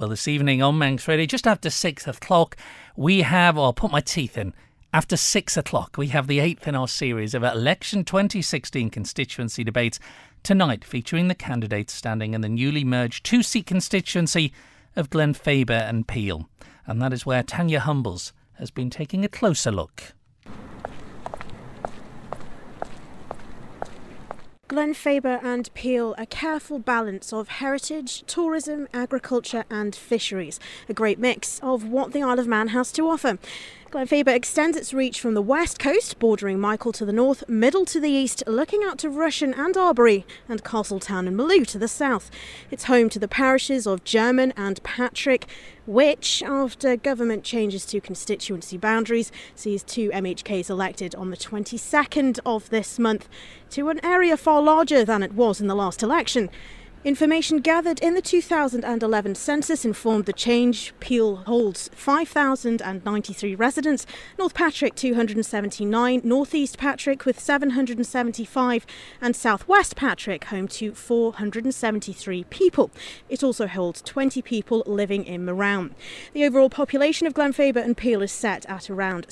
Well, this evening on Manx Radio, just after 6 o'clock, we have, I'll put my teeth in, after 6 o'clock, we have the 8th in our series of Election 2016 constituency debates tonight, featuring the candidates standing in the newly merged two-seat constituency of Glenfaber and Peel. And that is where Tanya Humbles has been taking a closer look. Glenfaber and Peel, a careful balance of heritage, tourism, agriculture and fisheries. A great mix of what the Isle of Man has to offer. Glenfaber extends its reach from the west coast, bordering Michael to the north, Middle to the east, looking out to Rushen and Arbury, and Castletown and Maloo to the south. It's home to the parishes of German and Patrick, which, after government changes to constituency boundaries, sees two MHKs elected on the 22nd of this month to an area far larger than it was in the last election. Information gathered in the 2011 census informed the change. Peel holds 5,093 residents, North Patrick 279, North East Patrick with 775 and South West Patrick home to 473 people. It also holds 20 people living in Morown. The overall population of Glenfaber and Peel is set at around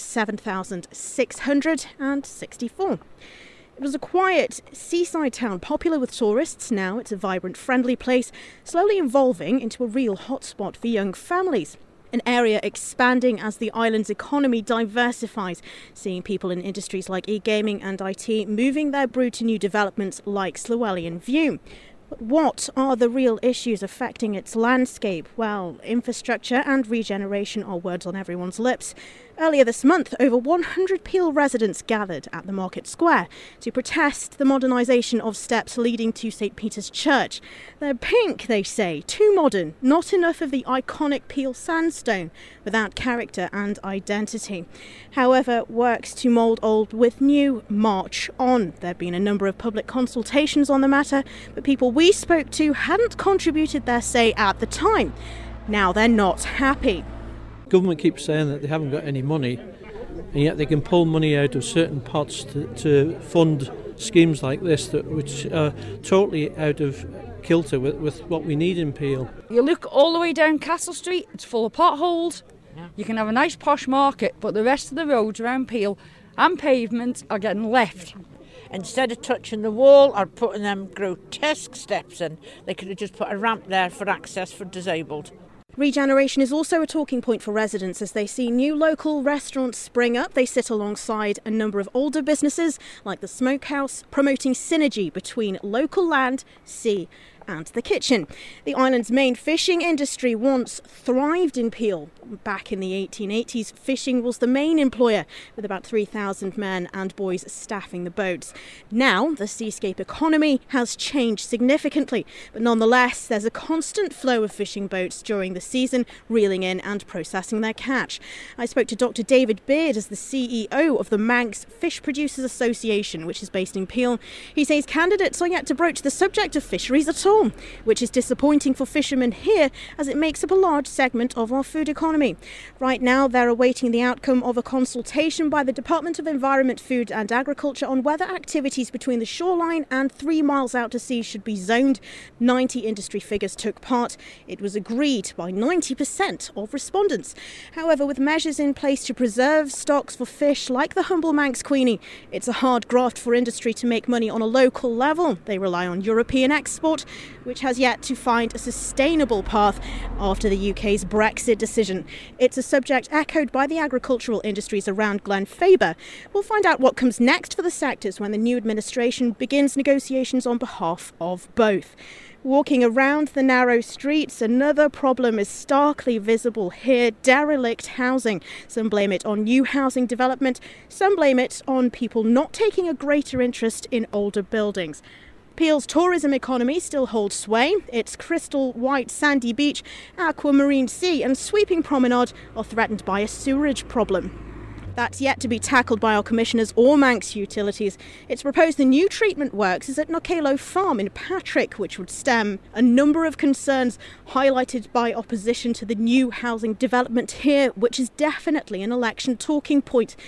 7,664. It was a quiet seaside town, popular with tourists. Now it's a vibrant, friendly place, slowly evolving into a real hotspot for young families. An area expanding as the island's economy diversifies, seeing people in industries like e-gaming and IT moving their brew to new developments like Llywelyn View. But what are the real issues affecting its landscape? Well, infrastructure and regeneration are words on everyone's lips. Earlier this month, over 100 Peel residents gathered at the Market Square to protest the modernisation of steps leading to St Peter's Church. They're pink, they say, too modern, not enough of the iconic Peel sandstone, without character and identity. However, works to mould old with new march on. There have been a number of public consultations on the matter, but people we spoke to hadn't contributed their say at the time. Now they're not happy. Government keeps saying that they haven't got any money, and yet they can pull money out of certain pots to fund schemes like this, which are totally out of kilter with what we need in Peel. You look all the way down Castle Street, it's full of potholes. You can have a nice posh market, but the rest of the roads around Peel and pavements are getting left. Instead of touching the wall or putting them grotesque steps in, they could have just put a ramp there for access for disabled. Regeneration is also a talking point for residents as they see new local restaurants spring up. They sit alongside a number of older businesses like the Smokehouse, promoting synergy between local land, sea and the kitchen. The island's main fishing industry once thrived in Peel. Back in the 1880s, fishing was the main employer, with about 3,000 men and boys staffing the boats. Now, the seascape economy has changed significantly, but nonetheless, there's a constant flow of fishing boats during the season, reeling in and processing their catch. I spoke to Dr. David Beard as the CEO of the Manx Fish Producers Association, which is based in Peel. He says candidates are yet to broach the subject of fisheries at all, which is disappointing for fishermen here as it makes up a large segment of our food economy. Right now, they're awaiting the outcome of a consultation by the Department of Environment, Food and Agriculture on whether activities between the shoreline and 3 miles out to sea should be zoned. 90 industry figures took part. It was agreed by 90% of respondents. However, with measures in place to preserve stocks for fish like the humble Manx Queenie, it's a hard graft for industry to make money on a local level. They rely on European export, which has yet to find a sustainable path after the UK's Brexit decision. It's a subject echoed by the agricultural industries around Glenfaber. We'll find out what comes next for the sectors when the new administration begins negotiations on behalf of both. Walking around the narrow streets, another problem is starkly visible here: derelict housing. Some blame it on new housing development, some blame it on people not taking a greater interest in older buildings. Peel's tourism economy still holds sway. Its crystal white sandy beach, aquamarine sea and sweeping promenade are threatened by a sewerage problem. That's yet to be tackled by our commissioners or Manx Utilities. It's proposed the new treatment works is at Knockalo Farm in Patrick, which would stem a number of concerns highlighted by opposition to the new housing development here, which is definitely an election talking point.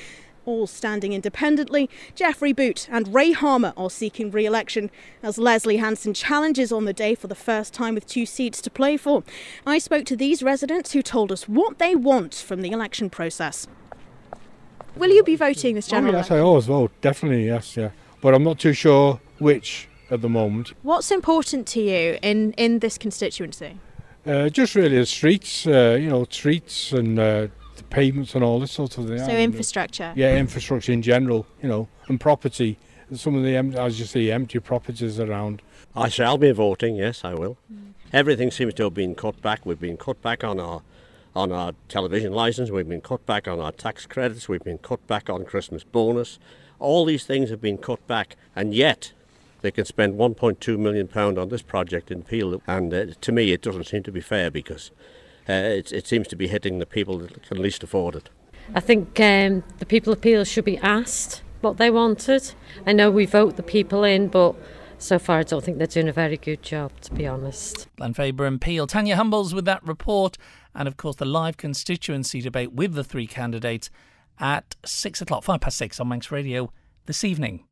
All standing independently, Jeffrey Boot and Ray Harmer are seeking re-election as Leslie Hansen challenges on the day for the first time with 2 seats to play for. I spoke to these residents who told us what they want from the election process. Will you be voting this general Yes, election? I always vote, definitely, yes, yeah. But I'm not too sure which at the moment. What's important to you in this constituency? Just really the streets, streets and the pavements and all this sort of thing. So infrastructure? Yeah, infrastructure in general, and property. Some of the, as you see, empty properties around. I shall be voting, yes, I will. Everything seems to have been cut back. We've been cut back on our television licence, we've been cut back on our tax credits, we've been cut back on Christmas bonus. All these things have been cut back, and yet they can spend £1.2 million on this project in Peel. And to me, it doesn't seem to be fair, because it seems to be hitting the people that can least afford it. I think the people of Peel should be asked what they wanted. I know we vote the people in, but so far I don't think they're doing a very good job, to be honest. Glen Faber and Peel. Tanya Humbles with that report, and of course the live constituency debate with the 3 candidates at 6 o'clock, 6:05 on Manx Radio this evening.